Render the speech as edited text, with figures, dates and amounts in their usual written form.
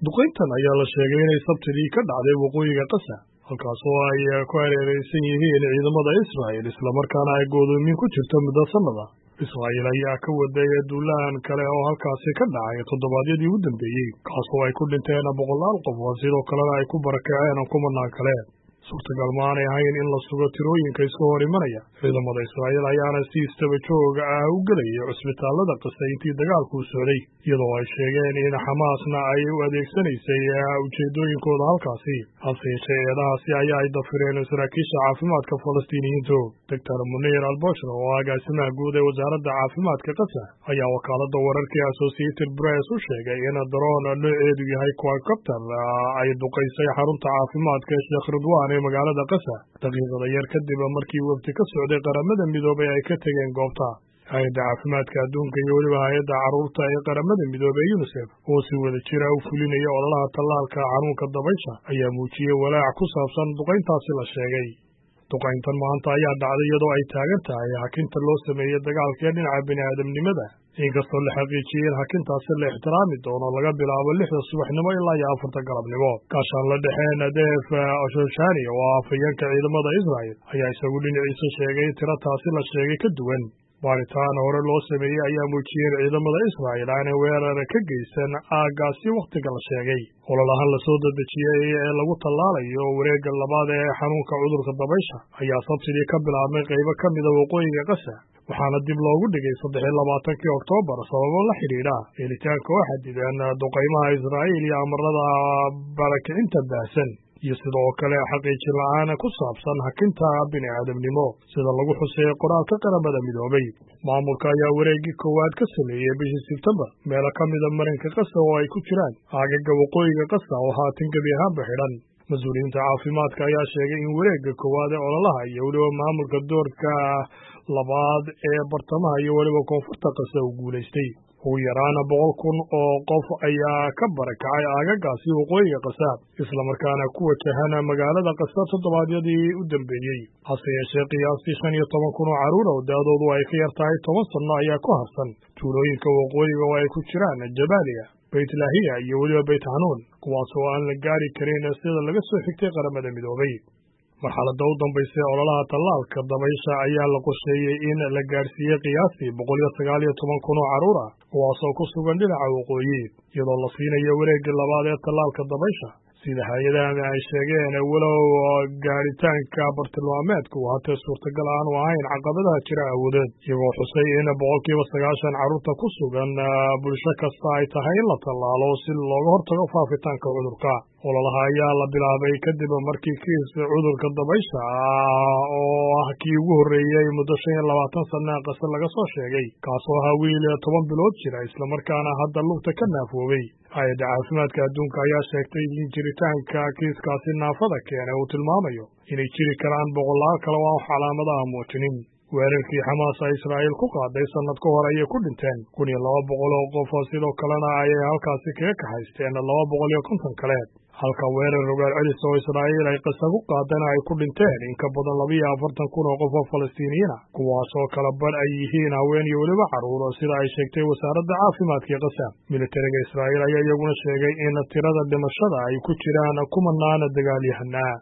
duqayntan ayaa la sheegay inay sabtidii ka dhacday waqooyiga Gaza, halkaasoo ay ku hareeraysan yihiin ciidamada Israa'iil islamarkaana ay go'doomin ku jirto muddo sannada. Israa'iil ayaa ka waday duulaan kale oo halkaasi ka dhacay toddobaadyadii ugu dambeeyey, kaasoo ay ku dhinteen boqolaal qof, sidoo kalena ay ku barakaceen kumanaan kale. Suurtagal ma aanay ahayn in la sugo tirooyinka iska hor imanaya. Ciidamada Israa'iil ayaana si istaba joog ah u gelayay cusbitaallada Gaza intii dagaalku socday, iyadoo ay sheegeen in Xamaasna ay u adeegsanaysay ujeedooyinkooda halkaasi. Hase yeeshee eedahaasi ayaa ay dafireen saraakiisha caafimaadka Falastiiniyiintu. Dr. Munir al-Bashra, oo agaasimaha guud ee wasaaradda caafimaadka Gaza, ayaa wakaaladda wararkii Associated Press u sheegay in daroon nooceedu yahay quadcopter ay duqaysay xarunta caafimaadka Sheikh Ridwan ee magaalada Gaza daqiiqada yar kadib markii wafdi ka socday qaramada midoobay ay ka tageen goobta. Hay'adda caafimaadka adduunka iyo weliba hay'adda carruurta ee qaramada midoobay UNICEF oo si wada jira u fulinaya ololaha tallaalka xanuunka dabaysha ayaa muujiyey walaac ku saabsan duqayntaasi la sheegay. Duqayntan maanta ayaa dhacday iyadoo ay taagan tahay hakinta loo sameeyey dagaalka ee dhinaca bini'aadamnimada, inkastoo la xaqiijiyey in hakintaasi la ixtiraami doono laga bilaabo 6 subaxnimo ilaa 4 galabnimo. Gaashaanle dhexe Nadeef Shoshani, oo ah afhayeenka ciidamada Israa'iil, ayaa isagu dhinaciisa sheegay tiro taasi la sheegay ka duwan. Baaritaan hore loo sameeyey ayaa muujiyey in ciidamada Israa'iil aanay weerar ka geysan aaggaasi wakhtiga la sheegay. Ololahan la soo dedejiyey ee lagu tallaalayo wareegga labaad ee xanuunka cudurka dabaysha ayaa sabtidii ka bilaabmay qaybo ka mida waqooyiga Gaza, waxaana dib loogu dhigay 23 Oktoobar sababo la xidhiidha helitaanka oo xadidan duqaymaha Israa'iil iyo amarada barakicinta baahsan, iyo sidoo kale xaqiijin la'aan ku saabsan hakinta bini'aadamnimo sida lagu xuseeyey qoraalka qaramada midoobay. Maamulka ayaa wareeggii koowaad ka sameeyey bishii Sebtembar meelo ka mida marinka Gaza oo ay ku jiraan aagaga waqooyiga Gaza oo haatan gebi ahaanba xidhan. Mas-uuliyiinta caafimaadka ayaa sheegay in wareegga koowaad ee ololaha iyo weliba maamulka doorka labaad ee bartamaha iyo weliba koonfurta Gaza uu guulaystay. ugu yaraan 100,000 oo qof ayaa ka barakacay aagagaasi waqooyiga Gaza, islamarkaana ku wajahana magaalada Gaza toddobaadyadii u dambeeyey. Hase yeeshee qiyaastii 15,000 oo carruur oo da'doodu ay ka yar tahay 10 sano ayaa ku harsan tuulooyinka waqooyiga oo ay ku jiraan Jabaaliya, Beit Lahiya iyo weliba Beit Hanuun, kuwaas oo aan la gaari karin sida laga soo xigtay qaramada midoobay. Marxaladda u dambaysay ololaha tallaalka dabaysha ayaa la qorsheeyey in la gaarsiiyey qiyaastii 119,000 oo carruur ah, kuwaasoo ku sugan dhinaca waqooyi, iyadoo la siinayo wareegga labaad ee tallaalka dabaysha. Sida hay-adahan ay sheegeen, walow gaaritaanka bartilmaameedku haatee suurtagal aan u ahayn caqabadaha jira awoodeed, iyagoo xusay in 90% carruurta ku sugan bulsho kasta ay tahay in la tallaalo si looga hortago faafitaanka cudurka. Ololaha ayaa la bilaabay kadib markii kiis cudurka dabaysha oo ah kii ugu horreeyey muddo 25 sano Gaza laga soo sheegay, kaasoo ahaa wiil 10 bilood jira islamarkaana hadda lugta ka naafoobay. Hay'adda caafimaadka adduunka ayaa sheegtay in jiritaanka kiiskaasi naafada keenay uu tilmaamayo inay jiri karaan boqolaal kale oo aan calaamadaha muujinin. Weerarkii Xamaas ay Israa'iil ku qaaday sannad ka hor ayay ku dhinteen 1,200 oo qof, sidoo kalena ayay halkaasi kaga kaxaysteen 250 kale, halka weerar rogaal celis oo Israa'iil ay Gaza ku qaadeen ay ku dhinteen in ka badan 42,000 oo qof oo Falastiiniyiin ah, kuwaasoo kala badh ay yihiin haween iyo weliba carruur, sida ay sheegtay wasaaradda caafimaadka Gaza. Militariga Israa'iil ayaa iyaguna sheegay in tirada dhimashada ay ku jiraan kumanaan dagaalyahana.